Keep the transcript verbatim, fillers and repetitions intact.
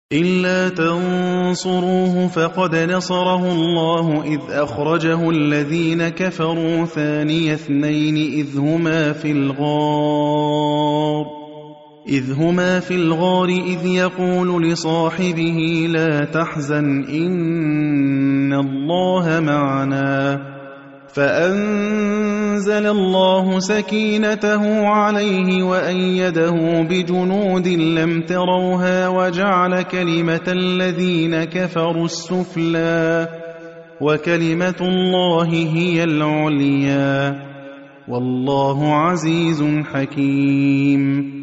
إِلَّا تَنصُرُوهُ فَقَدْ نَصَرَهُ اللَّهُ إِذْ أَخْرَجَهُ الَّذِينَ كَفَرُوا ثَانِيَ اثْنَيْنِ إِذْ هُمَا فِي الْغَارِ إِذْ هُمَا فِي الْغَارِ إِذْ يَقُولُ لِصَاحِبِهِ لَا تَحْزَنْ إِنَّ اللَّهَ مَعَنَا فَأَنزَلَ اللَّهُ سَكِينَتَهُ عَلَيْهِ وَأَيَّدَهُ بِجُنُودٍ لَّمْ تَرَوْهَا وَجَعَلَ كَلِمَةَ الَّذِينَ كَفَرُوا السُّفْلَىٰ وَكَلِمَةُ اللَّهِ هِيَ الْعُلْيَا وَاللَّهُ عَزِيزٌ حَكِيمٌ